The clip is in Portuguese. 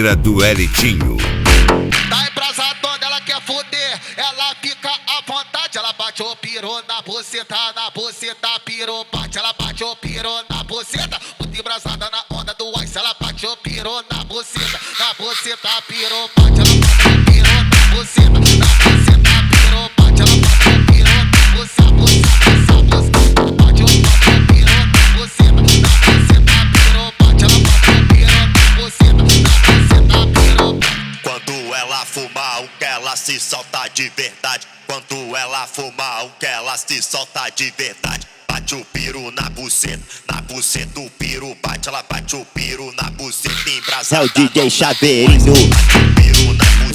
letra do Elitinho. Tá embrasadona, ela quer foder, ela fica à vontade. Ela bate o piru na buceta, piru bate. Ela bate o piru na buceta, muito embrasada na onda do ice. Ela bate o piru na buceta, piru bate. Ela bate o piru na buceta, piru bate. Ela bate o piru na buceta, bate o piru na buceta, piru bate. Ela bate o piru na buceta, piru bate. Quando ela fuma, o que ela se solta de verdade. Quando ela fuma, o que ela se solta de verdade. Bate o piru na buceta o piru bate. Ela bate o piru na buceta, embrasada. É o DJ Chaveirinho. Bate o piru na buceta.